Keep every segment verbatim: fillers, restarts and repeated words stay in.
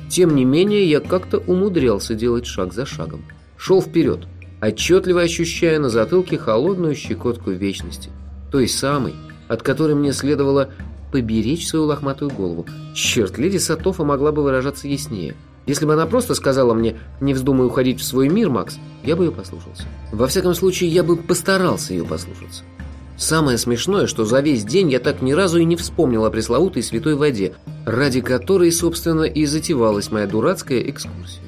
Тем не менее, я как-то умудрялся делать шаг за шагом. Шел вперед, отчетливо ощущая на затылке холодную щекотку вечности. Той самой, от которой мне следовало поберечь свою лохматую голову. Черт, леди Сатофа могла бы выражаться яснее. Если бы она просто сказала мне: «Не вздумай уходить в свой мир, Макс», я бы ее послушался. Во всяком случае, я бы постарался ее послушаться. Самое смешное, что за весь день я так ни разу и не вспомнил о пресловутой святой воде, ради которой, собственно, и затевалась моя дурацкая экскурсия.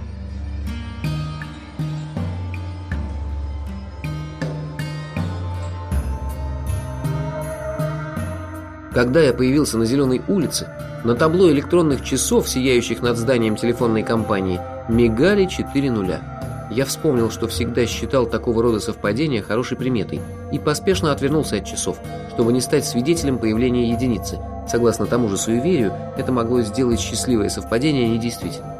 Когда я появился на Зеленой улице, на табло электронных часов, сияющих над зданием телефонной компании, мигали четыре нуля. Я вспомнил, что всегда считал такого рода совпадения хорошей приметой, и поспешно отвернулся от часов, чтобы не стать свидетелем появления единицы. Согласно тому же суеверию, это могло сделать счастливое совпадение недействительным.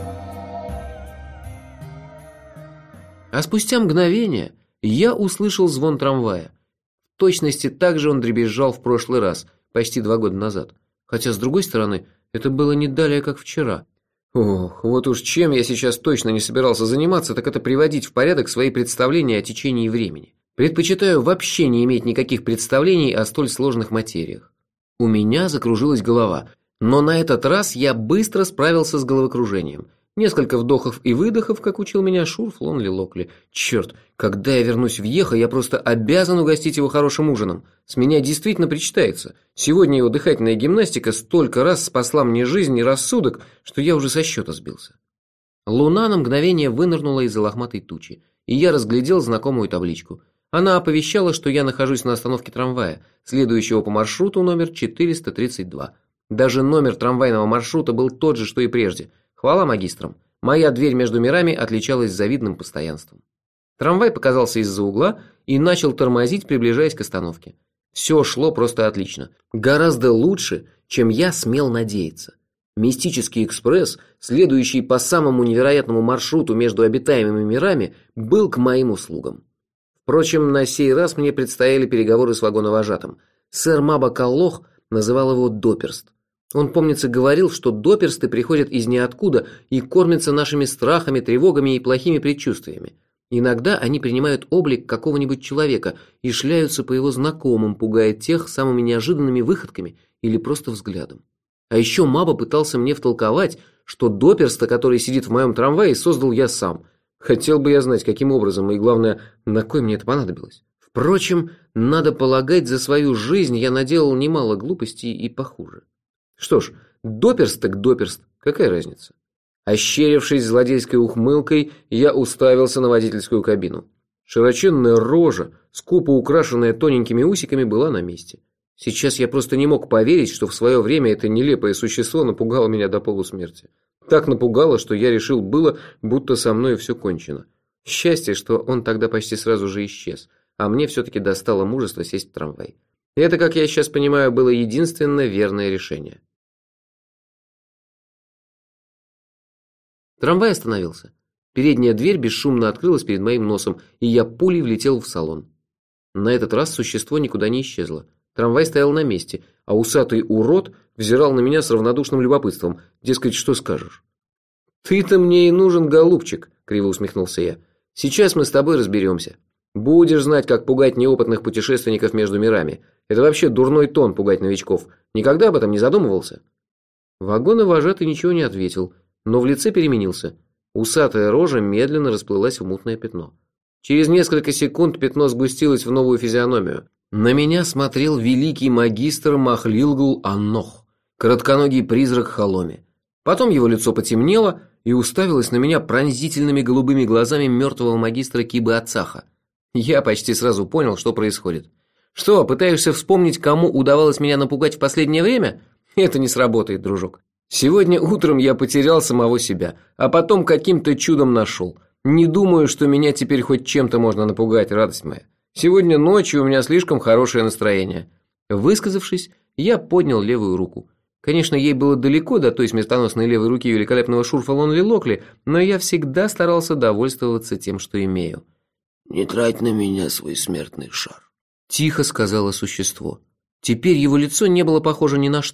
А спустя мгновение я услышал звон трамвая. В точности так же он дребезжал в прошлый раз, почти два года назад. Хотя, с другой стороны, это было не далее, как вчера. Ох, вот уж чем я сейчас точно не собирался заниматься, так это приводить в порядок свои представления о течении времени. Предпочитаю вообще не иметь никаких представлений о столь сложных материях. У меня закружилась голова, но на этот раз я быстро справился с головокружением. Несколько вдохов и выдохов, как учил меня Шурф Лонли Локли. Черт, когда я вернусь в Йеха, я просто обязан угостить его хорошим ужином. С меня действительно причитается. Сегодня его дыхательная гимнастика столько раз спасла мне жизнь и рассудок, что я уже со счета сбился. Луна на мгновение вынырнула из-за лохматой тучи, и я разглядел знакомую табличку. Она оповещала, что я нахожусь на остановке трамвая, следующего по маршруту номер четыреста тридцать два. Даже номер трамвайного маршрута был тот же, что и прежде. Хвала магистрам. Моя дверь между мирами отличалась завидным постоянством. Трамвай показался из-за угла и начал тормозить, приближаясь к остановке. Все шло просто отлично. Гораздо лучше, чем я смел надеяться. Мистический экспресс, следующий по самому невероятному маршруту между обитаемыми мирами, был к моим услугам. Впрочем, на сей раз мне предстояли переговоры с вагоновожатым. Сэр Маба Каллох называл его Доперст. Он, помнится, говорил, что доперсты приходят из ниоткуда и кормятся нашими страхами, тревогами и плохими предчувствиями. Иногда они принимают облик какого-нибудь человека и шляются по его знакомым, пугая тех самыми неожиданными выходками или просто взглядом. А еще Маба пытался мне втолковать, что доперста, который сидит в моем трамвае, создал я сам. Хотел бы я знать, каким образом, и главное, на кой мне это понадобилось. Впрочем, надо полагать, за свою жизнь я наделал немало глупостей и похуже. Что ж, доперст так доперст, какая разница? Ощерившись злодейской ухмылкой, я уставился на водительскую кабину. Широченная рожа, скупо украшенная тоненькими усиками, была на месте. Сейчас я просто не мог поверить, что в свое время это нелепое существо напугало меня до полусмерти. Так напугало, что я решил было, будто со мной все кончено. Счастье, что он тогда почти сразу же исчез, а мне все-таки достало мужество сесть в трамвай. И это, как я сейчас понимаю, было единственное верное решение. Трамвай остановился. Передняя дверь бесшумно открылась перед моим носом, и я пулей влетел в салон. На этот раз существо никуда не исчезло. Трамвай стоял на месте, а усатый урод взирал на меня с равнодушным любопытством. Дескать, что скажешь? «Ты-то мне и нужен, голубчик», — криво усмехнулся я. «Сейчас мы с тобой разберемся. Будешь знать, как пугать неопытных путешественников между мирами. Это вообще дурной тон пугать новичков. Никогда об этом не задумывался?» Вагоновожатый ничего не ответил, но в лице переменился. Усатая рожа медленно расплылась в мутное пятно. Через несколько секунд пятно сгустилось в новую физиономию. На меня смотрел великий магистр Махлилгул Аннох, коротконогий призрак Халоми. Потом его лицо потемнело и уставилось на меня пронзительными голубыми глазами мертвого магистра Кибы Ацаха. Я почти сразу понял, что происходит. «Что, пытаешься вспомнить, кому удавалось меня напугать в последнее время? Это не сработает, дружок. Сегодня утром я потерял самого себя, а потом каким-то чудом нашел. Не думаю, что меня теперь хоть чем-то можно напугать, радость моя. Сегодня ночью у меня слишком хорошее настроение». Высказавшись, я поднял левую руку. Конечно, ей было далеко до той смертоносной левой руки великолепного Шурфа Лонли Локли, но я всегда старался довольствоваться тем, что имею. «Не трать на меня свой смертный шар», — тихо сказала существо. Теперь его лицо не было похоже ни на что,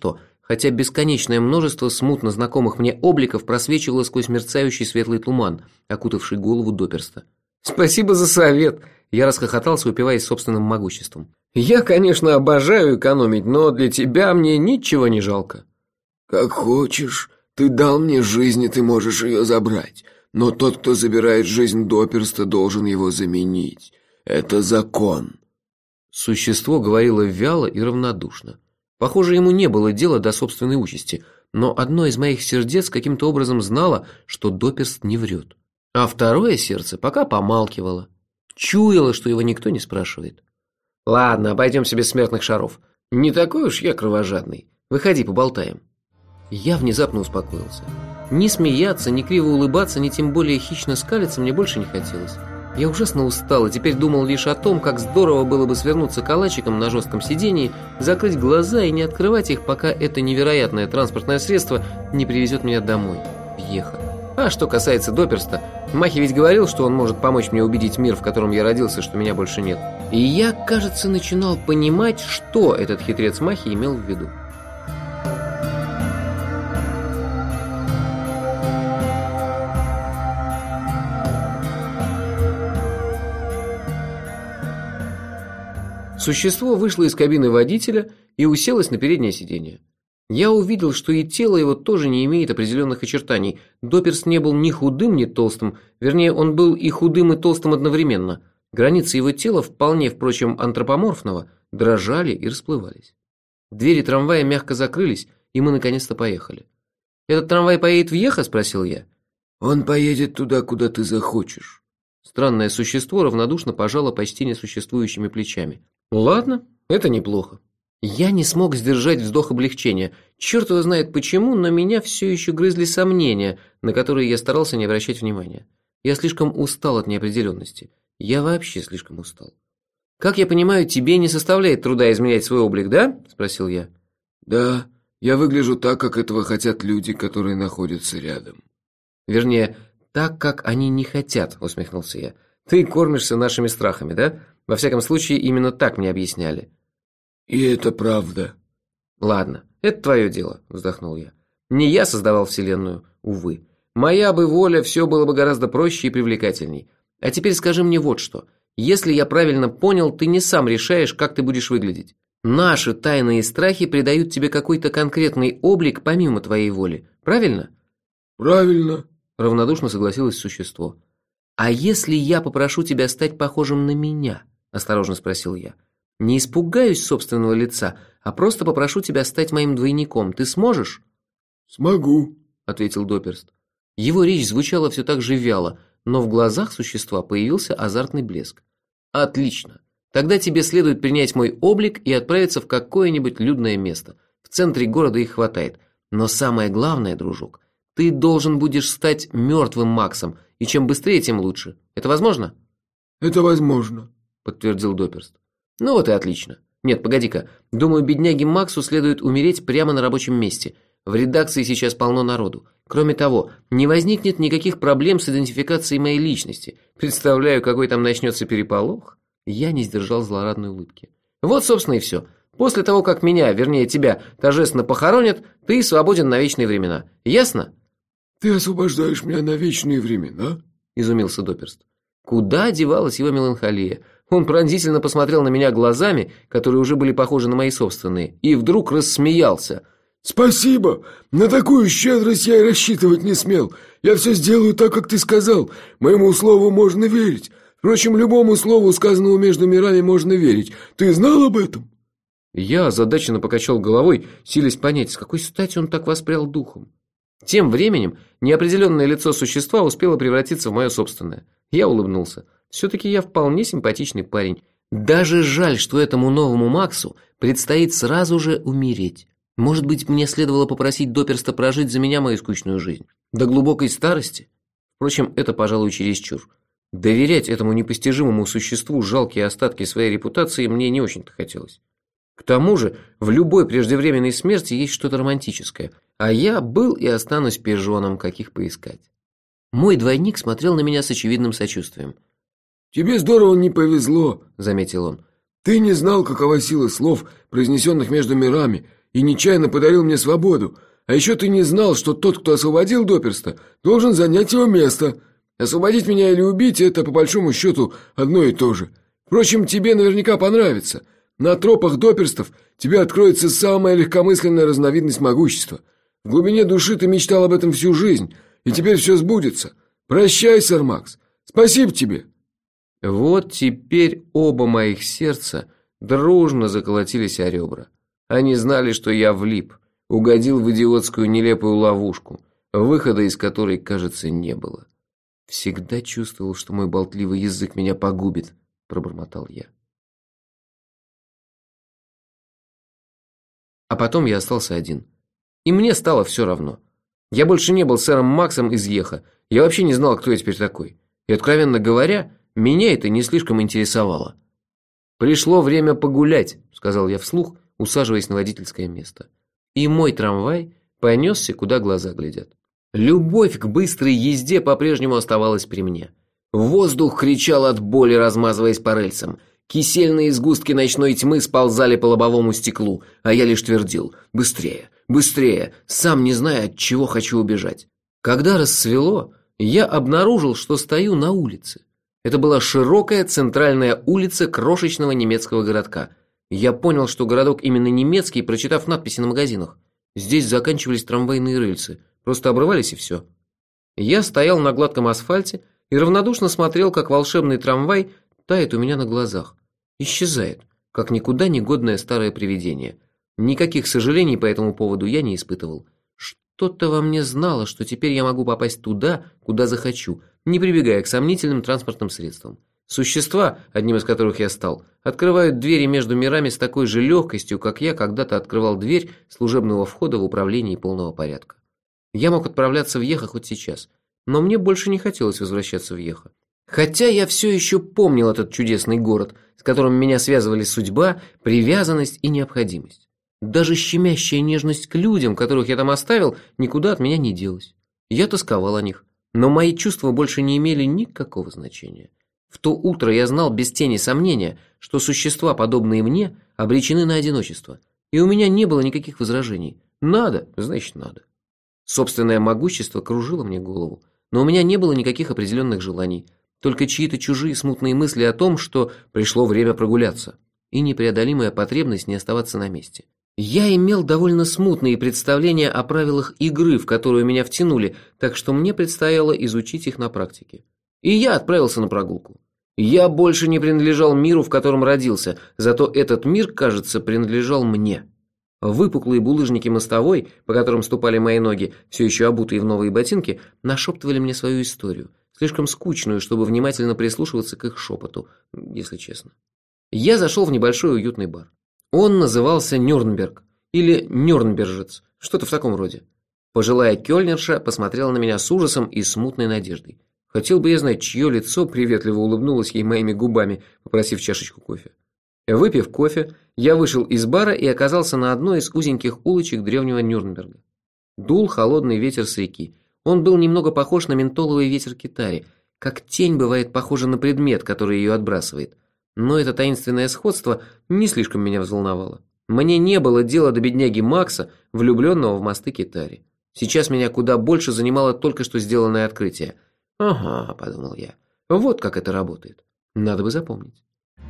хотя бесконечное множество смутно знакомых мне обликов просвечивало сквозь мерцающий светлый туман, окутавший голову Доперста. «Спасибо за совет!» Я расхохотался, упиваясь собственным могуществом. «Я, конечно, обожаю экономить, но для тебя мне ничего не жалко». «Как хочешь. Ты дал мне жизнь, и ты можешь ее забрать. Но тот, кто забирает жизнь Доперста, должен его заменить. Это закон». Существо говорило вяло и равнодушно. Похоже, ему не было дела до собственной участи, но одно из моих сердец каким-то образом знало, что Доперст не врет. А второе сердце пока помалкивало. Чуяло, что его никто не спрашивает. «Ладно, обойдемся без смертных шаров. Не такой уж я кровожадный. Выходи, поболтаем». Я внезапно успокоился. Ни смеяться, ни криво улыбаться, ни тем более хищно скалиться мне больше не хотелось. Я ужасно устал и теперь думал лишь о том, как здорово было бы свернуться калачиком на жестком сидении, закрыть глаза и не открывать их, пока это невероятное транспортное средство не привезет меня домой, в Йеха. А что касается Доперста, Махи ведь говорил, что он может помочь мне убедить мир, в котором я родился, что меня больше нет. И я, кажется, начинал понимать, что этот хитрец Махи имел в виду. Существо вышло из кабины водителя и уселось на переднее сиденье. Я увидел, что и тело его тоже не имеет определенных очертаний. Доперст не был ни худым, ни толстым. Вернее, он был и худым, и толстым одновременно. Границы его тела, вполне, впрочем, антропоморфного, дрожали и расплывались. Двери трамвая мягко закрылись, и мы наконец-то поехали. «Этот трамвай поедет в Йеха?» – спросил я. «Он поедет туда, куда ты захочешь». Странное существо равнодушно пожало почти несуществующими плечами. «Ладно, это неплохо». Я не смог сдержать вздох облегчения. Черт его знает почему, но меня все еще грызли сомнения, на которые я старался не обращать внимания. Я слишком устал от неопределенности. Я вообще слишком устал. «Как я понимаю, тебе не составляет труда изменять свой облик, да?» – спросил я. «Да, я выгляжу так, как этого хотят люди, которые находятся рядом». «Вернее, так, как они не хотят», – усмехнулся я. «Ты кормишься нашими страхами, да? Во всяком случае, именно так мне объясняли». «И это правда». «Ладно, это твое дело», – вздохнул я. «Не я создавал Вселенную, увы. Моя бы воля, все было бы гораздо проще и привлекательней. А теперь скажи мне вот что. Если я правильно понял, ты не сам решаешь, как ты будешь выглядеть. Наши тайные страхи придают тебе какой-то конкретный облик помимо твоей воли, правильно?» «Правильно», – равнодушно согласилось существо. «А если я попрошу тебя стать похожим на меня?» – осторожно спросил я. «Не испугаюсь собственного лица, а просто попрошу тебя стать моим двойником. Ты сможешь?» «Смогу», – ответил Доперст. Его речь звучала все так же вяло, но в глазах существа появился азартный блеск. «Отлично. Тогда тебе следует принять мой облик и отправиться в какое-нибудь людное место. В центре города их хватает. Но самое главное, дружок, ты должен будешь стать мертвым Максом, и чем быстрее, тем лучше. Это возможно?» «Это возможно», – подтвердил Доперст. «Ну вот и отлично. Нет, погоди-ка. Думаю, бедняге Максу следует умереть прямо на рабочем месте. В редакции сейчас полно народу. Кроме того, не возникнет никаких проблем с идентификацией моей личности. Представляю, какой там начнется переполох». Я не сдержал злорадной улыбки. «Вот, собственно, и все. После того, как меня, вернее тебя, торжественно похоронят, ты свободен на вечные времена. Ясно?» «Ты освобождаешь меня на вечные времена?» – изумился Доперст. Куда девалась его меланхолия? Он пронзительно посмотрел на меня глазами, которые уже были похожи на мои собственные, и вдруг рассмеялся. «Спасибо! На такую щедрость я и рассчитывать не смел. Я все сделаю так, как ты сказал. Моему слову можно верить. Впрочем, любому слову, сказанному между мирами, можно верить. Ты знал об этом?» Я озадаченно покачал головой, силясь понять, с какой стати он так воспрял духом. Тем временем неопределенное лицо существа успело превратиться в мое собственное. Я улыбнулся. Все-таки я вполне симпатичный парень. Даже жаль, что этому новому Максу предстоит сразу же умереть. Может быть, мне следовало попросить Доперста прожить за меня мою скучную жизнь. До глубокой старости? Впрочем, это, пожалуй, чересчур. Доверять этому непостижимому существу жалкие остатки своей репутации мне не очень-то хотелось. К тому же, в любой преждевременной смерти есть что-то романтическое, а я был и останусь пижоном, каких поискать. Мой двойник смотрел на меня с очевидным сочувствием. «Тебе здорово не повезло», — заметил он. «Ты не знал, какова сила слов, произнесенных между мирами, и нечаянно подарил мне свободу. А еще ты не знал, что тот, кто освободил Доперста, должен занять его место. Освободить меня или убить – это, по большому счету, одно и то же. Впрочем, тебе наверняка понравится. На тропах Доперстов тебе откроется самая легкомысленная разновидность могущества. В глубине души ты мечтал об этом всю жизнь, и теперь все сбудется. Прощай, сэр Макс. Спасибо тебе. Вот теперь оба моих сердца дружно заколотились о ребра. Они знали, что я влип, угодил в идиотскую нелепую ловушку, выхода из которой, кажется, не было. «Всегда чувствовал, что мой болтливый язык меня погубит», – пробормотал я. А потом я остался один. И мне стало все равно. Я больше не был сэром Максом из Йеха. Я вообще не знал, кто я теперь такой. И, откровенно говоря, меня это не слишком интересовало. «Пришло время погулять», – сказал я вслух, усаживаясь на водительское место. И мой трамвай понесся, куда глаза глядят. Любовь к быстрой езде по-прежнему оставалась при мне. Воздух кричал от боли, размазываясь по рельсам. Кисельные сгустки ночной тьмы сползали по лобовому стеклу, а я лишь твердил: «Быстрее, быстрее», сам не зная, от чего хочу убежать. Когда рассвело, я обнаружил, что стою на улице. Это была широкая центральная улица крошечного немецкого городка. Я понял, что городок именно немецкий, прочитав надписи на магазинах. Здесь заканчивались трамвайные рельсы, просто обрывались и все. Я стоял на гладком асфальте и равнодушно смотрел, как волшебный трамвай тает у меня на глазах. Исчезает, как никуда не годное старое привидение. Никаких сожалений по этому поводу я не испытывал. Что-то во мне знало, что теперь я могу попасть туда, куда захочу, не прибегая к сомнительным транспортным средствам. Существа, одним из которых я стал, открывают двери между мирами с такой же легкостью, как я когда-то открывал дверь служебного входа в управлении полного порядка. Я мог отправляться в Йеха хоть сейчас, но мне больше не хотелось возвращаться в Йеха. Хотя я все еще помнил этот чудесный город, с которым меня связывали судьба, привязанность и необходимость. Даже щемящая нежность к людям, которых я там оставил, никуда от меня не делась. Я тосковал о них, но мои чувства больше не имели никакого значения. В то утро я знал без тени сомнения, что существа, подобные мне, обречены на одиночество, и у меня не было никаких возражений. Надо, значит надо. Собственное могущество кружило мне голову, но у меня не было никаких определенных желаний, только чьи-то чужие смутные мысли о том, что пришло время прогуляться, и непреодолимая потребность не оставаться на месте. Я имел довольно смутные представления о правилах игры, в которую меня втянули, так что мне предстояло изучить их на практике. И я отправился на прогулку. Я больше не принадлежал миру, в котором родился, зато этот мир, кажется, принадлежал мне. Выпуклые булыжники мостовой, по которым ступали мои ноги, все еще обутые в новые ботинки, нашептывали мне свою историю, слишком скучную, чтобы внимательно прислушиваться к их шепоту, если честно. Я зашел в небольшой уютный бар. Он назывался Нюрнберг или Нюрнбержец, что-то в таком роде. Пожилая кёльнерша посмотрела на меня с ужасом и смутной надеждой. Хотел бы я знать, чье лицо приветливо улыбнулось ей моими губами, попросив чашечку кофе. Выпив кофе, я вышел из бара и оказался на одной из узеньких улочек древнего Нюрнберга. Дул холодный ветер с реки. Он был немного похож на ментоловый ветер Китари, как тень бывает похожа на предмет, который ее отбрасывает. Но это таинственное сходство не слишком меня взволновало. Мне не было дела до бедняги Макса, влюбленного в мосты Китари. Сейчас меня куда больше занимало только что сделанное открытие. «Ага», – подумал я, – «вот как это работает. Надо бы запомнить».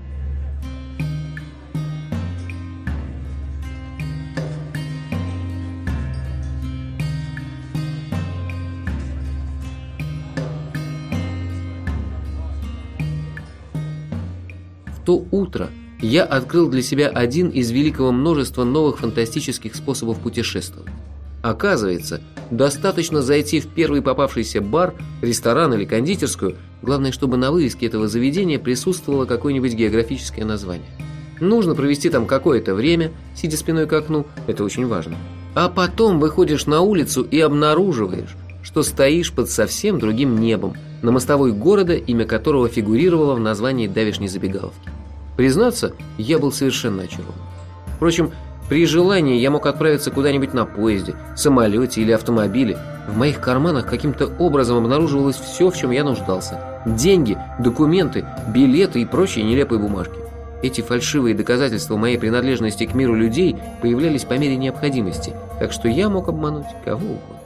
В то утро я открыл для себя один из великого множества новых фантастических способов путешествовать. Оказывается, достаточно зайти в первый попавшийся бар, ресторан или кондитерскую, главное, чтобы на вывеске этого заведения присутствовало какое-нибудь географическое название. Нужно провести там какое-то время, сидя спиной к окну, это очень важно. А потом выходишь на улицу и обнаруживаешь, что стоишь под совсем другим небом, на мостовой города, имя которого фигурировало в названии давешней забегаловки. Признаться, я был совершенно очарован. Впрочем, при желании я мог отправиться куда-нибудь на поезде, самолете или автомобиле. В моих карманах каким-то образом обнаруживалось все, в чем я нуждался. Деньги, документы, билеты и прочие нелепые бумажки. Эти фальшивые доказательства моей принадлежности к миру людей появлялись по мере необходимости, так что я мог обмануть кого угодно.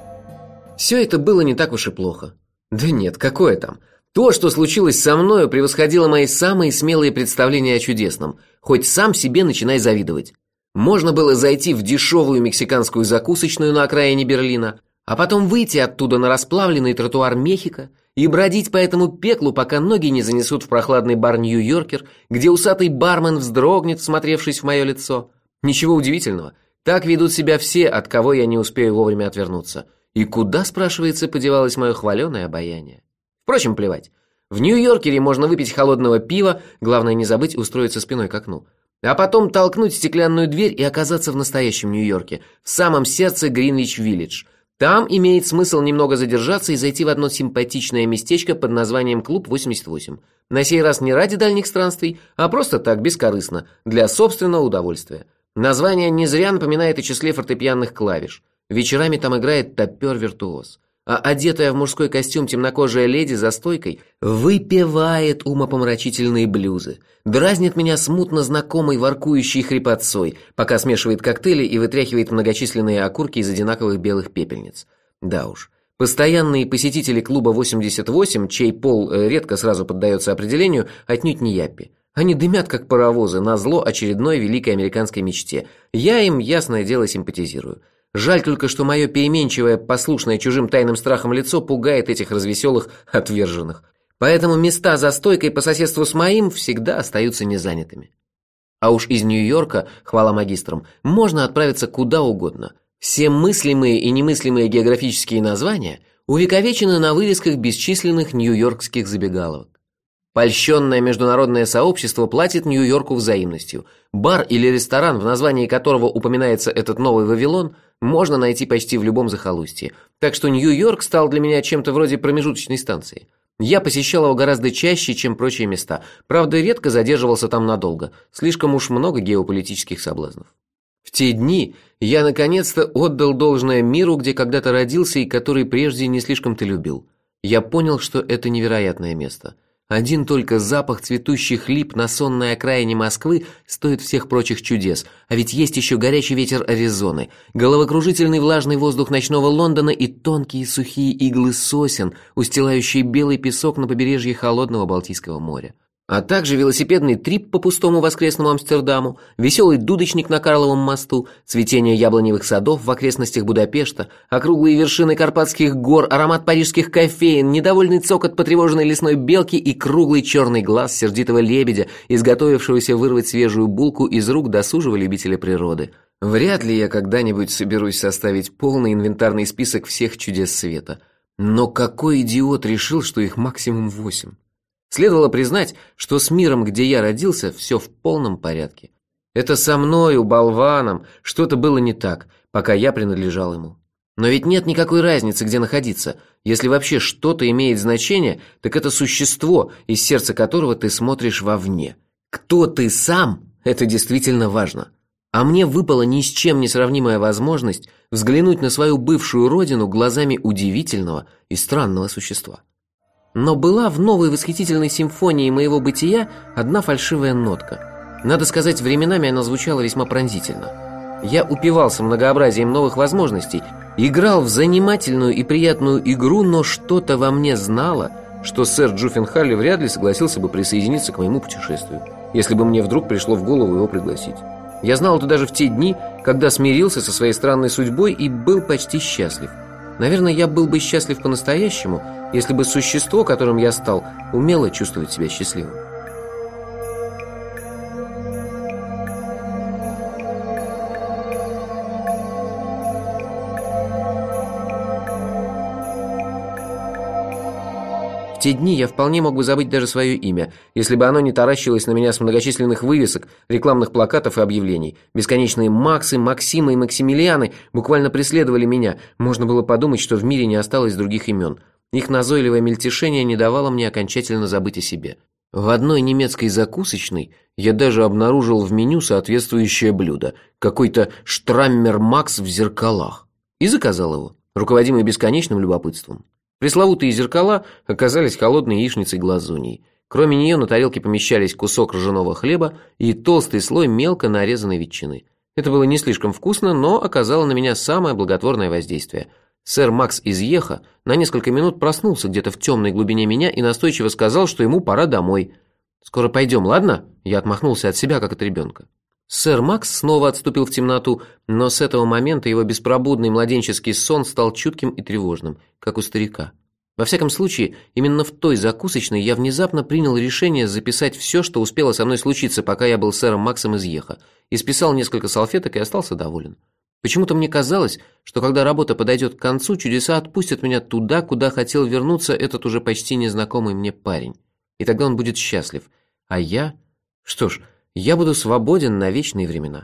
Все это было не так уж и плохо. Да нет, какое там. То, что случилось со мною, превосходило мои самые смелые представления о чудесном. Хоть сам себе начинай завидовать. Можно было зайти в дешевую мексиканскую закусочную на окраине Берлина, а потом выйти оттуда на расплавленный тротуар Мехико и бродить по этому пеклу, пока ноги не занесут в прохладный бар Нью-Йоркер, где усатый бармен вздрогнет, всмотревшись в мое лицо. Ничего удивительного. Так ведут себя все, от кого я не успею вовремя отвернуться. И куда, спрашивается, подевалось мое хваленое обаяние? Впрочем, плевать. В Нью-Йоркере можно выпить холодного пива, главное не забыть устроиться спиной к окну. А потом толкнуть стеклянную дверь и оказаться в настоящем Нью-Йорке, в самом сердце Гринвич-Виллидж. Там имеет смысл немного задержаться и зайти в одно симпатичное местечко под названием Клуб восемьдесят восемь. На сей раз не ради дальних странствий, а просто так, бескорыстно, для собственного удовольствия. Название не зря напоминает о числе фортепианных клавиш. Вечерами там играет топер-виртуоз. А одетая в мужской костюм темнокожая леди за стойкой выпевает умопомрачительные блюзы, дразнит меня смутно знакомой воркующей хрипотцой, пока смешивает коктейли и вытряхивает многочисленные окурки из одинаковых белых пепельниц. Да уж, постоянные посетители клуба восемьдесят восемь, чей пол редко сразу поддается определению, отнюдь не яппи. Они дымят, как паровозы, назло очередной великой американской мечте. Я им, ясное дело, симпатизирую. Жаль только, что мое переменчивое, послушное чужим тайным страхом лицо пугает этих развеселых отверженных. Поэтому места за стойкой по соседству с моим всегда остаются незанятыми. А уж из Нью-Йорка, хвала магистрам, можно отправиться куда угодно. Все мыслимые и немыслимые географические названия увековечены на вывесках бесчисленных нью-йоркских забегаловок. Польщенное международное сообщество платит Нью-Йорку взаимностью. Бар или ресторан, в названии которого упоминается этот новый Вавилон, можно найти почти в любом захолустье. Так что Нью-Йорк стал для меня чем-то вроде промежуточной станции. Я посещал его гораздо чаще, чем прочие места. Правда, редко задерживался там надолго. Слишком уж много геополитических соблазнов. В те дни я наконец-то отдал должное миру, где когда-то родился и который прежде не слишком-то любил. Я понял, что это невероятное место. Один только запах цветущих лип на сонной окраине Москвы стоит всех прочих чудес, а ведь есть еще горячий ветер Аризоны, головокружительный влажный воздух ночного Лондона и тонкие сухие иглы сосен, устилающие белый песок на побережье холодного Балтийского моря. А также велосипедный трип по пустому воскресному Амстердаму, веселый дудочник на Карловом мосту, цветение яблоневых садов в окрестностях Будапешта, округлые вершины Карпатских гор, аромат парижских кофеен, недовольный цокот потревоженной лесной белки и круглый черный глаз сердитого лебедя, изготовившегося вырвать свежую булку из рук досужего любителя природы. Вряд ли я когда-нибудь соберусь составить полный инвентарный список всех чудес света. Но какой идиот решил, что их максимум восемь? Следовало признать, что с миром, где я родился, все в полном порядке. Это со мною, болваном, что-то было не так, пока я принадлежал ему. Но ведь нет никакой разницы, где находиться. Если вообще что-то имеет значение, так это существо, из сердца которого ты смотришь вовне. Кто ты сам, это действительно важно. А мне выпала ни с чем не сравнимая возможность взглянуть на свою бывшую родину глазами удивительного и странного существа. Но была в новой восхитительной симфонии моего бытия одна фальшивая нотка. Надо сказать, временами она звучала весьма пронзительно. Я упивался многообразием новых возможностей, играл в занимательную и приятную игру, но что-то во мне знало, что сэр Джуффенхалли вряд ли согласился бы присоединиться к моему путешествию, если бы мне вдруг пришло в голову его пригласить. Я знал это даже в те дни, когда смирился со своей странной судьбой и был почти счастлив. Наверное, я был бы счастлив по-настоящему, если бы существо, которым я стал, умело чувствовать себя счастливым. В те дни я вполне мог бы забыть даже свое имя, если бы оно не таращилось на меня с многочисленных вывесок, рекламных плакатов и объявлений. Бесконечные Максы, Максимы и Максимилианы буквально преследовали меня. Можно было подумать, что в мире не осталось других имен. Их назойливое мельтешение не давало мне окончательно забыть о себе. В одной немецкой закусочной я даже обнаружил в меню соответствующее блюдо. Какой-то Штраммер Макс в зеркалах. И заказал его, руководимый бесконечным любопытством. Пресловутые зеркала оказались холодной яичницей глазуньей. Кроме нее на тарелке помещались кусок ржаного хлеба и толстый слой мелко нарезанной ветчины. Это было не слишком вкусно, но оказало на меня самое благотворное воздействие. Сэр Макс из Йеха на несколько минут проснулся где-то в темной глубине меня и настойчиво сказал, что ему пора домой. «Скоро пойдем, ладно?» Я отмахнулся от себя, как от ребенка. Сэр Макс снова отступил в темноту, но с этого момента его беспробудный младенческий сон стал чутким и тревожным, как у старика. Во всяком случае, именно в той закусочной я внезапно принял решение записать все, что успело со мной случиться, пока я был сэром Максом из Йеха, исписал несколько салфеток и остался доволен. Почему-то мне казалось, что когда работа подойдет к концу, чудеса отпустят меня туда, куда хотел вернуться этот уже почти незнакомый мне парень. И тогда он будет счастлив. А я... Что ж, я буду свободен на вечные времена.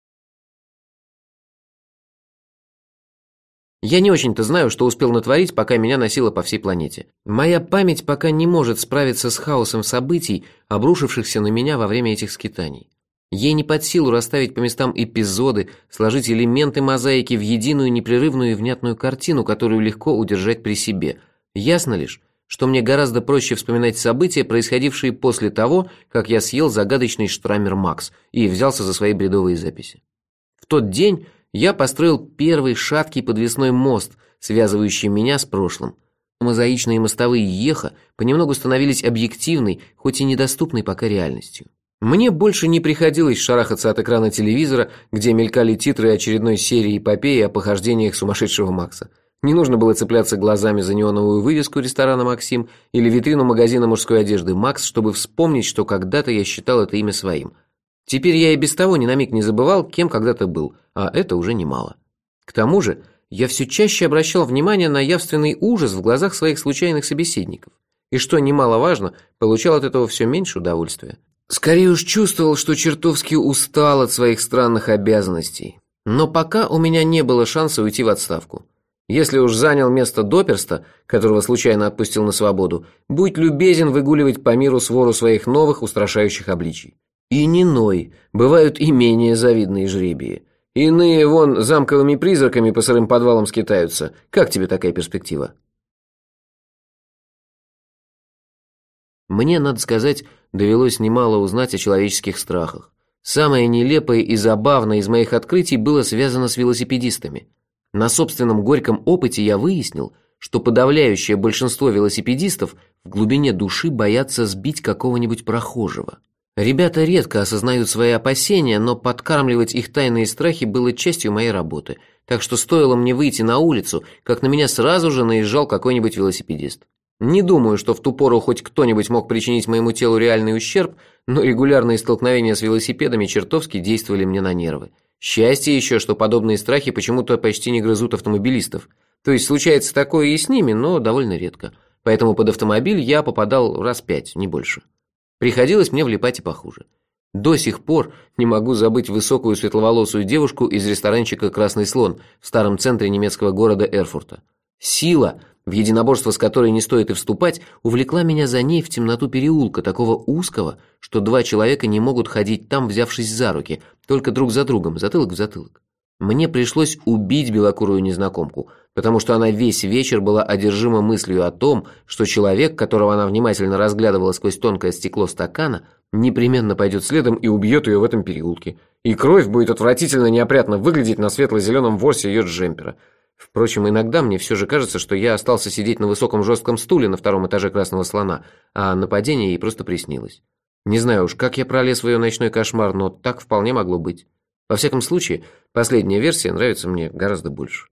Я не очень-то знаю, что успел натворить, пока меня носило по всей планете. Моя память пока не может справиться с хаосом событий, обрушившихся на меня во время этих скитаний. Ей не под силу расставить по местам эпизоды, сложить элементы мозаики в единую непрерывную и внятную картину, которую легко удержать при себе. Ясно лишь, что мне гораздо проще вспоминать события, происходившие после того, как я съел загадочный штраммер Макс и взялся за свои бредовые записи. В тот день я построил первый шаткий подвесной мост, связывающий меня с прошлым. Мозаичные мостовые Йеха понемногу становились объективной, хоть и недоступной пока реальностью. Мне больше не приходилось шарахаться от экрана телевизора, где мелькали титры очередной серии эпопеи о похождениях сумасшедшего Макса. Не нужно было цепляться глазами за неоновую вывеску ресторана «Максим» или витрину магазина мужской одежды «Макс», чтобы вспомнить, что когда-то я считал это имя своим. Теперь я и без того ни на миг не забывал, кем когда-то был, а это уже немало. К тому же я все чаще обращал внимание на явственный ужас в глазах своих случайных собеседников. И, что немаловажно, получал от этого все меньше удовольствия. Скорее уж чувствовал, что чертовски устал от своих странных обязанностей. Но пока у меня не было шанса уйти в отставку. Если уж занял место доперста, которого случайно отпустил на свободу, будь любезен выгуливать по миру свору своих новых устрашающих обличий. И не ной, бывают и менее завидные жребии. Иные вон замковыми призраками по сырым подвалам скитаются. Как тебе такая перспектива? Мне, надо сказать, довелось немало узнать о человеческих страхах. Самое нелепое и забавное из моих открытий было связано с велосипедистами. На собственном горьком опыте я выяснил, что подавляющее большинство велосипедистов в глубине души боятся сбить какого-нибудь прохожего. Ребята редко осознают свои опасения, но подкармливать их тайные страхи было частью моей работы, так что стоило мне выйти на улицу, как на меня сразу же наезжал какой-нибудь велосипедист. Не думаю, что в ту пору хоть кто-нибудь мог причинить моему телу реальный ущерб, но регулярные столкновения с велосипедами чертовски действовали мне на нервы. Счастье еще, что подобные страхи почему-то почти не грызут автомобилистов. То есть случается такое и с ними, но довольно редко. Поэтому под автомобиль я попадал раз пять, не больше. Приходилось мне влипать и похуже. До сих пор не могу забыть высокую светловолосую девушку из ресторанчика «Красный слон» в старом центре немецкого города Эрфурта. Сила, в единоборство с которой не стоит и вступать, увлекла меня за ней в темноту переулка, такого узкого, что два человека не могут ходить там, взявшись за руки, только друг за другом, затылок в затылок. Мне пришлось убить белокурую незнакомку, потому что она весь вечер была одержима мыслью о том, что человек, которого она внимательно разглядывала сквозь тонкое стекло стакана, непременно пойдет следом и убьет ее в этом переулке. И кровь будет отвратительно неопрятно выглядеть на светло-зеленом ворсе ее джемпера. Впрочем, иногда мне все же кажется, что я остался сидеть на высоком жестком стуле на втором этаже «Красного слона», а нападение ей просто приснилось. Не знаю уж, как я пролез в ее ночной кошмар, но так вполне могло быть. Во всяком случае, последняя версия нравится мне гораздо больше.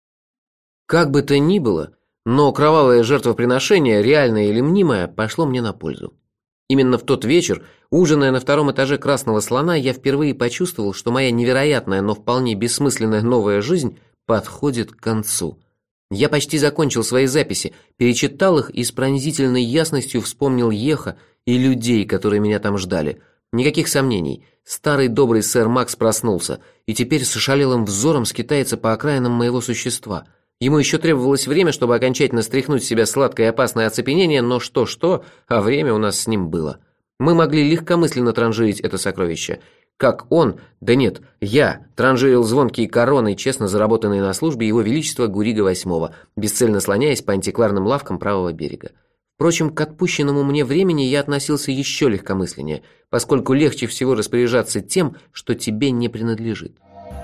Как бы то ни было, но кровавое жертвоприношение, реальное или мнимое, пошло мне на пользу. Именно в тот вечер, ужиная на втором этаже «Красного слона», я впервые почувствовал, что моя невероятная, но вполне бессмысленная новая жизнь подходит к концу. Я почти закончил свои записи, перечитал их и с пронзительной ясностью вспомнил Йеха и людей, которые меня там ждали. Никаких сомнений, старый добрый сэр Макс проснулся, и теперь с ошалелым взором скитается по окраинам моего существа. Ему еще требовалось время, чтобы окончательно стряхнуть с себя сладкое и опасное оцепенение, но что-что, а время у нас с ним было. Мы могли легкомысленно транжирить это сокровище. Как он, да нет, я, транжирил звонкие короны, честно заработанные на службе его величества Гурига восьмого, бесцельно слоняясь по антикварным лавкам правого берега. Впрочем, к отпущенному мне времени я относился еще легкомысленнее, поскольку легче всего распоряжаться тем, что тебе не принадлежит.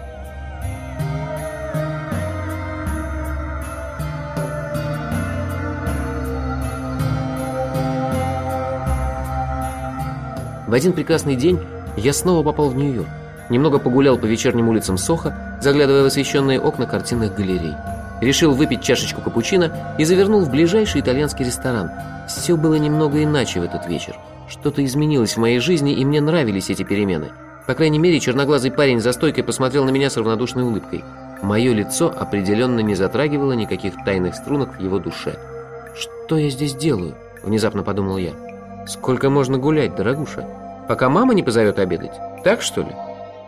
В один прекрасный день я снова попал в Нью-Йорк. Немного погулял по вечерним улицам Сохо, заглядывая в освещенные окна картинных галерей. Решил выпить чашечку капучино и завернул в ближайший итальянский ресторан. Все было немного иначе в этот вечер. Что-то изменилось в моей жизни, и мне нравились эти перемены. По крайней мере, черноглазый парень за стойкой посмотрел на меня с равнодушной улыбкой. Мое лицо определенно не затрагивало никаких тайных струнок в его душе. «Что я здесь делаю?» – внезапно подумал я. «Сколько можно гулять, дорогуша? Пока мама не позовет обедать? Так, что ли?»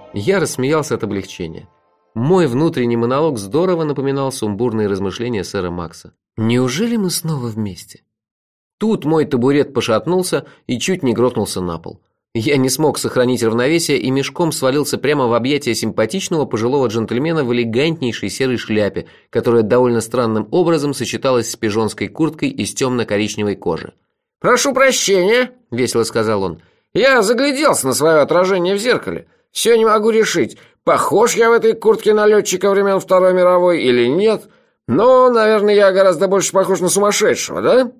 Я рассмеялся от облегчения. Мой внутренний монолог здорово напоминал сумбурные размышления сэра Макса. «Неужели мы снова вместе?» Тут мой табурет пошатнулся и чуть не грохнулся на пол. Я не смог сохранить равновесие и мешком свалился прямо в объятия симпатичного пожилого джентльмена в элегантнейшей серой шляпе, которая довольно странным образом сочеталась с пижонской курткой из темно-коричневой кожи. «Прошу прощения», — весело сказал он. «Я загляделся на свое отражение в зеркале. Все не могу решить, похож я в этой куртке на летчика времен Второй мировой или нет. Но, наверное, я гораздо больше похож на сумасшедшего, да?»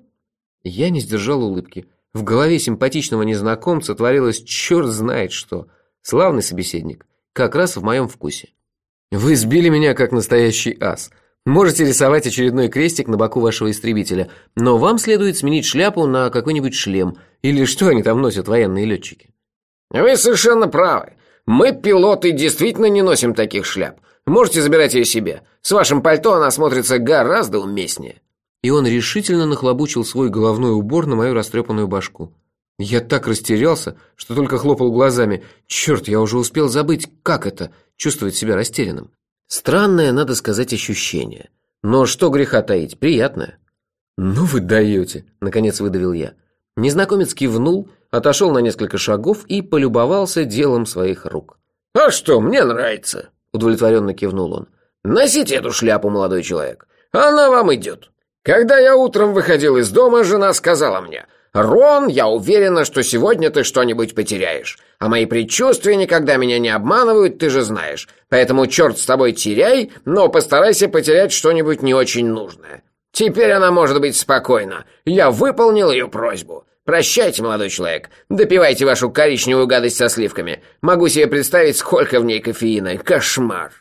Я не сдержал улыбки. В голове симпатичного незнакомца творилось черт знает что. Славный собеседник, как раз в моем вкусе. «Вы сбили меня, как настоящий ас. Можете рисовать очередной крестик на боку вашего истребителя, но вам следует сменить шляпу на какой-нибудь шлем. Или что они там носят, военные летчики?» «Вы совершенно правы. Мы, пилоты, действительно не носим таких шляп. Можете забирать ее себе. С вашим пальто она смотрится гораздо уместнее». И он решительно нахлобучил свой головной убор на мою растрепанную башку. Я так растерялся, что только хлопал глазами. Черт, я уже успел забыть, как это – чувствовать себя растерянным. Странное, надо сказать, ощущение. Но что греха таить, приятное. «Ну вы даете», – наконец выдавил я. Незнакомец кивнул, отошел на несколько шагов и полюбовался делом своих рук. «А что, мне нравится», – удовлетворенно кивнул он. «Носите эту шляпу, молодой человек. Она вам идет. Когда я утром выходил из дома, жена сказала мне: «Рон, я уверена, что сегодня ты что-нибудь потеряешь. А мои предчувствия никогда меня не обманывают, ты же знаешь. Поэтому черт с тобой теряй, но постарайся потерять что-нибудь не очень нужное». Теперь она может быть спокойна. Я выполнил ее просьбу. Прощайте, молодой человек. Допивайте вашу коричневую гадость со сливками. Могу себе представить, сколько в ней кофеина. Кошмар».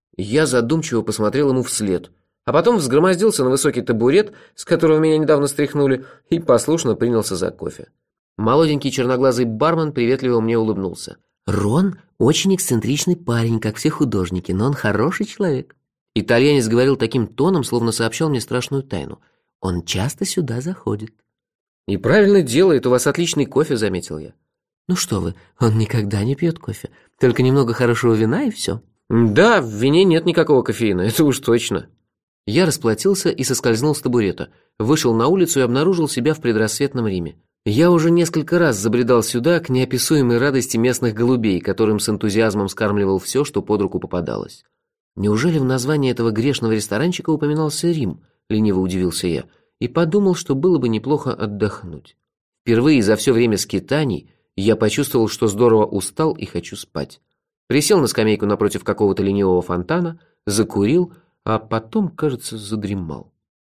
Я задумчиво посмотрел ему вслед, а потом взгромоздился на высокий табурет, с которого меня недавно стряхнули, и послушно принялся за кофе. Молоденький черноглазый бармен приветливо мне улыбнулся. «Рон очень эксцентричный парень, как все художники, но он хороший человек». Итальянец говорил таким тоном, словно сообщал мне страшную тайну. «Он часто сюда заходит». «И правильно делает, у вас отличный кофе», — заметил я. «Ну что вы, он никогда не пьет кофе, только немного хорошего вина и все». «Да, в вине нет никакого кофеина, это уж точно». Я расплатился и соскользнул с табурета, вышел на улицу и обнаружил себя в предрассветном Риме. Я уже несколько раз забредал сюда к неописуемой радости местных голубей, которым с энтузиазмом скармливал все, что под руку попадалось. Неужели в названии этого грешного ресторанчика упоминался Рим? Лениво удивился я и подумал, что было бы неплохо отдохнуть. Впервые за все время скитаний я почувствовал, что здорово устал и хочу спать. Присел на скамейку напротив какого-то ленивого фонтана, закурил, а потом, кажется, задремал.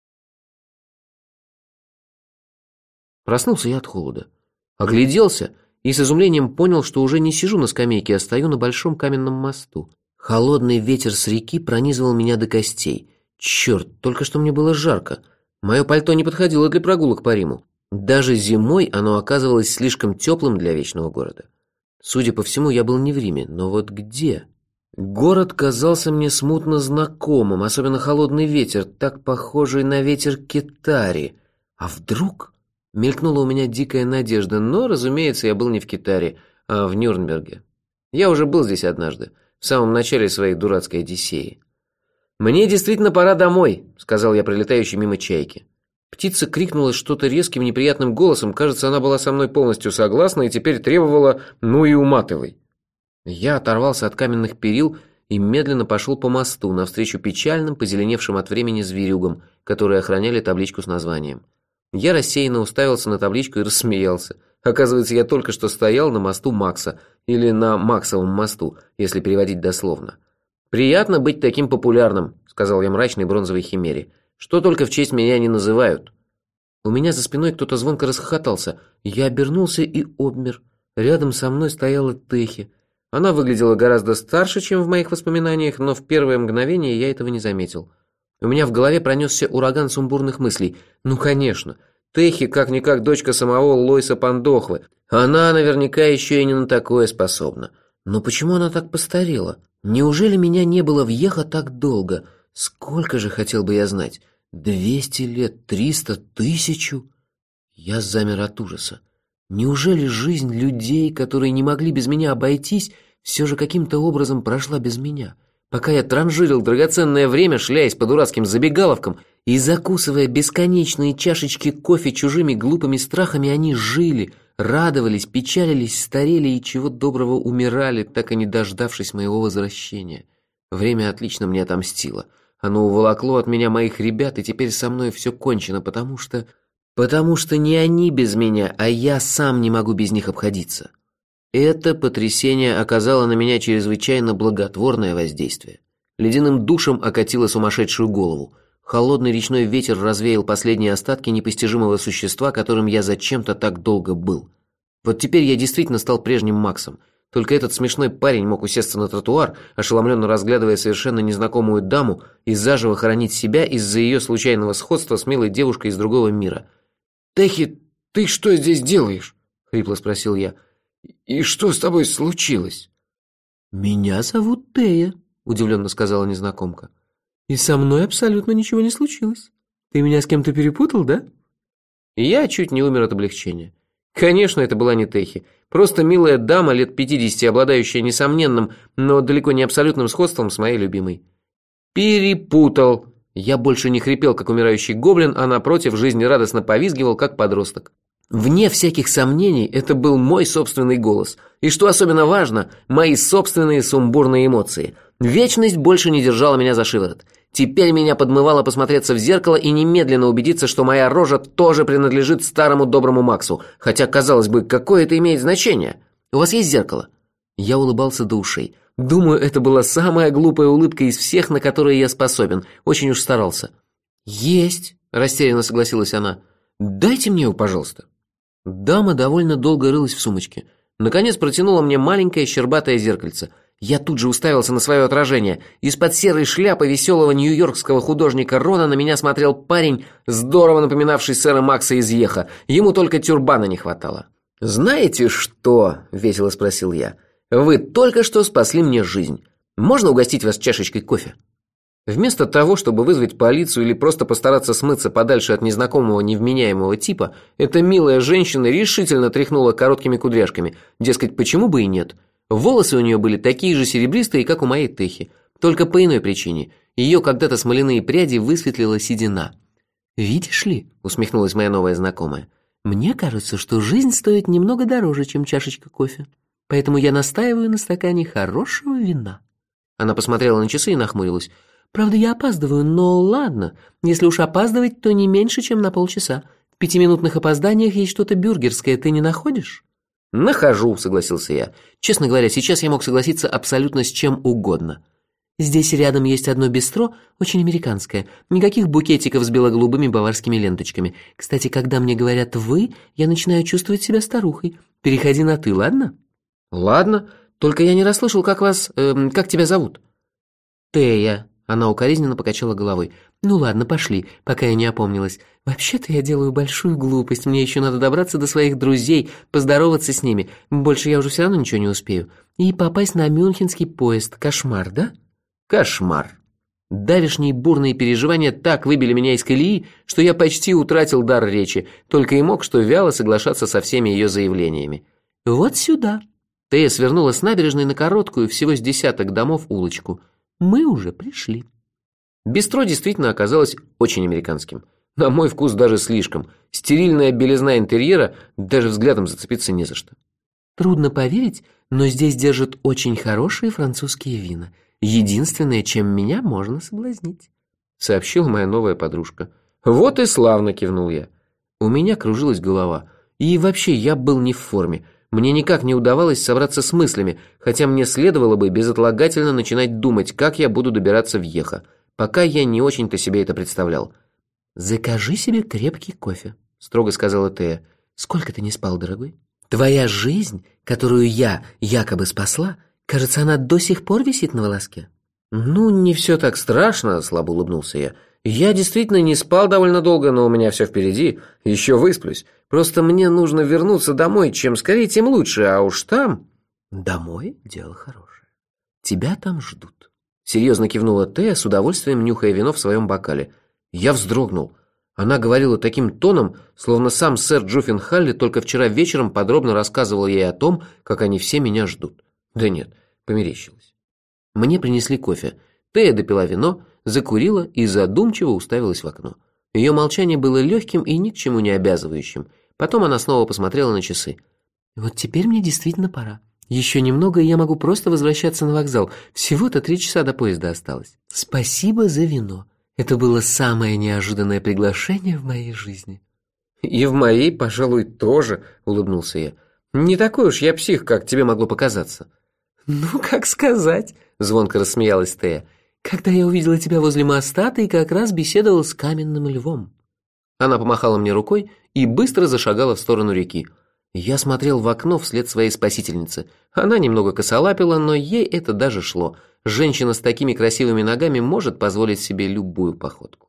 Проснулся я от холода. Огляделся и с изумлением понял, что уже не сижу на скамейке, а стою на большом каменном мосту. Холодный ветер с реки пронизывал меня до костей. Черт, только что мне было жарко. Мое пальто не подходило для прогулок по Риму. Даже зимой оно оказывалось слишком теплым для вечного города. Судя по всему, я был не в Риме, но вот где? Город казался мне смутно знакомым, особенно холодный ветер, так похожий на ветер Китари. А вдруг... Мелькнула у меня дикая надежда, но, разумеется, я был не в Китаре, а в Нюрнберге. Я уже был здесь однажды, в самом начале своей дурацкой Одиссеи. «Мне действительно пора домой», — сказал я прилетающей мимо чайке. Птица крикнула что-то резким неприятным голосом, кажется, она была со мной полностью согласна и теперь требовала «ну и уматывай». Я оторвался от каменных перил и медленно пошел по мосту навстречу печальным, позеленевшим от времени зверюгам, которые охраняли табличку с названием. Я рассеянно уставился на табличку и рассмеялся. Оказывается, я только что стоял на мосту Макса, или на Максовом мосту, если переводить дословно. «Приятно быть таким популярным», — сказал я мрачной бронзовой химере. «Что только в честь меня не называют». У меня за спиной кто-то звонко расхохотался. Я обернулся и обмер. Рядом со мной стояла Техи. Она выглядела гораздо старше, чем в моих воспоминаниях, но в первое мгновение я этого не заметил. У меня в голове пронесся ураган сумбурных мыслей. Ну, конечно, Техи как-никак дочка самого Лойса Пандохвы. Она наверняка еще и не на такое способна. Но почему она так постарела? Неужели меня не было в Йеха так долго? Сколько же хотел бы я знать? Двести лет, триста, тысячу? Я замер от ужаса. Неужели жизнь людей, которые не могли без меня обойтись, все же каким-то образом прошла без меня? Пока я транжирил драгоценное время, шляясь по дурацким забегаловкам и закусывая бесконечные чашечки кофе чужими глупыми страхами, они жили, радовались, печалились, старели и чего доброго умирали, так и не дождавшись моего возвращения. Время отлично мне отомстило. Оно уволокло от меня моих ребят, и теперь со мной все кончено, потому что... Потому что не они без меня, а я сам не могу без них обходиться. Это потрясение оказало на меня чрезвычайно благотворное воздействие. Ледяным душем окатило сумасшедшую голову. Холодный речной ветер развеял последние остатки непостижимого существа, которым я зачем-то так долго был. Вот теперь я действительно стал прежним Максом. Только этот смешной парень мог усесться на тротуар, ошеломленно разглядывая совершенно незнакомую даму, и заживо хоронить себя из-за ее случайного сходства с милой девушкой из другого мира. «Техи, ты что здесь делаешь?» — хрипло спросил я. «И что с тобой случилось?» «Меня зовут Тея», — удивленно сказала незнакомка. «И со мной абсолютно ничего не случилось. Ты меня с кем-то перепутал, да?» Я чуть не умер от облегчения. Конечно, это была не Техи. Просто милая дама лет пятидесяти, обладающая несомненным, но далеко не абсолютным сходством с моей любимой. «Перепутал!» Я больше не хрипел, как умирающий гоблин, а напротив, жизнерадостно повизгивал, как подросток. Вне всяких сомнений, это был мой собственный голос. И что особенно важно, мои собственные сумбурные эмоции. Вечность больше не держала меня за шиворот. Теперь меня подмывало посмотреться в зеркало и немедленно убедиться, что моя рожа тоже принадлежит старому доброму Максу. Хотя, казалось бы, какое это имеет значение? У вас есть зеркало? Я улыбался до ушей. Думаю, это была самая глупая улыбка из всех, на которые я способен. Очень уж старался. «Есть», – растерянно согласилась она. «Дайте мне его, пожалуйста». Дама довольно долго рылась в сумочке. Наконец протянула мне маленькое щербатое зеркальце. Я тут же уставился на свое отражение. Из-под серой шляпы веселого нью-йоркского художника Рона на меня смотрел парень, здорово напоминавший сэра Макса из Йеха. Ему только тюрбана не хватало. «Знаете что?» – весело спросил я. «Вы только что спасли мне жизнь. Можно угостить вас чашечкой кофе?» Вместо того, чтобы вызвать полицию или просто постараться смыться подальше от незнакомого невменяемого типа, эта милая женщина решительно тряхнула короткими кудряшками. Дескать, почему бы и нет? Волосы у нее были такие же серебристые, как у моей Техи. Только по иной причине. Ее когда-то смоляные пряди высветлила седина. «Видишь ли», — усмехнулась моя новая знакомая, «мне кажется, что жизнь стоит немного дороже, чем чашечка кофе. Поэтому я настаиваю на стакане хорошего вина». Она посмотрела на часы и нахмурилась. «Правда, я опаздываю, но ладно. Если уж опаздывать, то не меньше, чем на полчаса. В пятиминутных опозданиях есть что-то бюргерское, ты не находишь?» «Нахожу», — согласился я. Честно говоря, сейчас я мог согласиться абсолютно с чем угодно. «Здесь рядом есть одно бистро, очень американское. Никаких букетиков с бело-голубыми баварскими ленточками. Кстати, когда мне говорят «вы», я начинаю чувствовать себя старухой. Переходи на «ты», ладно?» «Ладно, только я не расслышал, как вас... Э, как тебя зовут?» «Тея». Она укоризненно покачала головой. «Ну ладно, пошли, пока я не опомнилась. Вообще-то я делаю большую глупость. Мне еще надо добраться до своих друзей, поздороваться с ними. Больше я уже все равно ничего не успею. И попасть на мюнхенский поезд. Кошмар, да?» «Кошмар». Давешние бурные переживания так выбили меня из колеи, что я почти утратил дар речи, только и мог что вяло соглашаться со всеми ее заявлениями. «Вот сюда». Тея свернула с набережной на короткую, всего с десяток домов, улочку. «Мы уже пришли». Бистро действительно оказалось очень американским. На мой вкус даже слишком. Стерильная белизна интерьера, даже взглядом зацепиться не за что. «Трудно поверить, но здесь держат очень хорошие французские вина. Единственное, чем меня можно соблазнить», — сообщила моя новая подружка. «Вот и славно», — кивнул я. У меня кружилась голова. И вообще я был не в форме. Мне никак не удавалось собраться с мыслями, хотя мне следовало бы безотлагательно начинать думать, как я буду добираться в Йеха. Пока я не очень-то себе это представлял. «Закажи себе крепкий кофе», — строго сказала Тея. «Сколько ты не спал, дорогой? Твоя жизнь, которую я якобы спасла, кажется, она до сих пор висит на волоске». «Ну, не все так страшно», — слабо улыбнулся я. «Я действительно не спал довольно долго, но у меня все впереди. Еще высплюсь. Просто мне нужно вернуться домой. Чем скорее, тем лучше. А уж там...» «Домой? Дело хорошее. Тебя там ждут». Серьезно кивнула Тея, с удовольствием нюхая вино в своем бокале. Я вздрогнул. Она говорила таким тоном, словно сам сэр Джуффин Халли только вчера вечером подробно рассказывал ей о том, как они все меня ждут. Да нет, померещилось. Мне принесли кофе. Тея допила вино, закурила и задумчиво уставилась в окно. Ее молчание было легким и ни к чему не обязывающим. Потом она снова посмотрела на часы. «Вот теперь мне действительно пора. Еще немного, и я могу просто возвращаться на вокзал. Всего-то три часа до поезда осталось. Спасибо за вино. Это было самое неожиданное приглашение в моей жизни». «И в моей, пожалуй, тоже», — улыбнулся я. «Не такой уж я псих, как тебе могло показаться». «Ну, как сказать», — звонко рассмеялась Тея. «Когда я увидела тебя возле моста, ты как раз беседовала с каменным львом». Она помахала мне рукой и быстро зашагала в сторону реки. Я смотрел в окно вслед своей спасительнице. Она немного косолапила, но ей это даже шло. Женщина с такими красивыми ногами может позволить себе любую походку.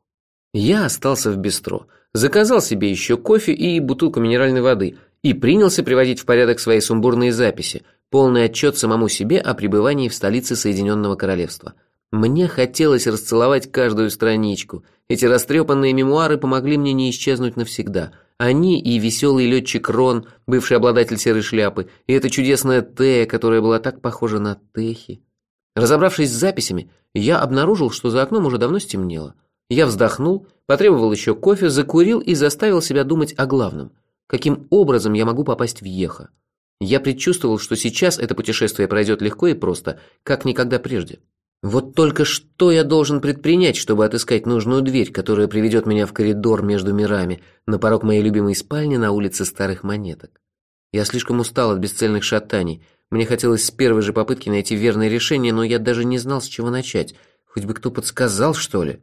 Я остался в бистро, заказал себе еще кофе и бутылку минеральной воды и принялся приводить в порядок свои сумбурные записи, полный отчет самому себе о пребывании в столице Соединенного Королевства. Мне хотелось расцеловать каждую страничку. Эти растрепанные мемуары помогли мне не исчезнуть навсегда. Они и веселый летчик Рон, бывший обладатель серой шляпы, и эта чудесная Тея, которая была так похожа на Техи. Разобравшись с записями, я обнаружил, что за окном уже давно стемнело. Я вздохнул, потребовал еще кофе, закурил и заставил себя думать о главном. Каким образом я могу попасть в Йеха? Я предчувствовал, что сейчас это путешествие пройдет легко и просто, как никогда прежде. Вот только что я должен предпринять, чтобы отыскать нужную дверь, которая приведет меня в коридор между мирами, на порог моей любимой спальни на улице Старых Монеток. Я слишком устал от бесцельных шатаний. Мне хотелось с первой же попытки найти верное решение, но я даже не знал, с чего начать. Хоть бы кто подсказал, что ли.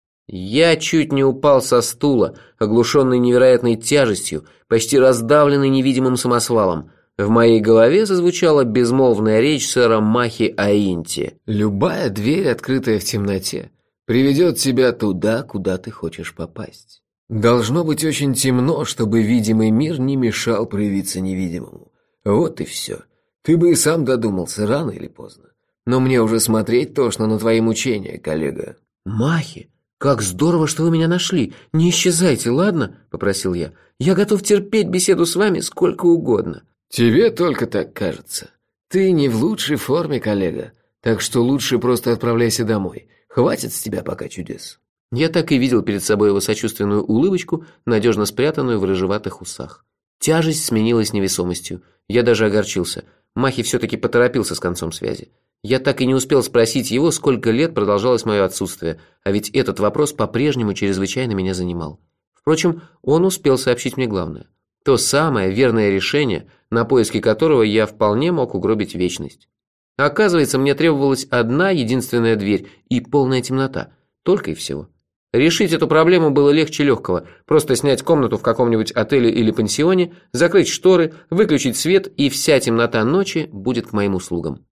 Я чуть не упал со стула, оглушенный невероятной тяжестью, почти раздавленный невидимым самосвалом. В моей голове зазвучала безмолвная речь сэра Махи Аинти. «Любая дверь, открытая в темноте, приведет тебя туда, куда ты хочешь попасть. Должно быть очень темно, чтобы видимый мир не мешал проявиться невидимому. Вот и все. Ты бы и сам додумался рано или поздно. Но мне уже смотреть тошно на твои мучения, коллега». «Махи, как здорово, что вы меня нашли. Не исчезайте, ладно?» – попросил я. «Я готов терпеть беседу с вами сколько угодно». «Тебе только так кажется. Ты не в лучшей форме, коллега, так что лучше просто отправляйся домой. Хватит с тебя пока чудес». Я так и видел перед собой его сочувственную улыбочку, надежно спрятанную в рыжеватых усах. Тяжесть сменилась невесомостью. Я даже огорчился. Махи все-таки поторопился с концом связи. Я так и не успел спросить его, сколько лет продолжалось мое отсутствие, а ведь этот вопрос по-прежнему чрезвычайно меня занимал. Впрочем, он успел сообщить мне главное. То самое верное решение, на поиски которого я вполне мог угробить вечность. Оказывается, мне требовалась одна единственная дверь и полная темнота. Только и всего. Решить эту проблему было легче легкого. Просто снять комнату в каком-нибудь отеле или пансионе, закрыть шторы, выключить свет, и вся темнота ночи будет к моим услугам.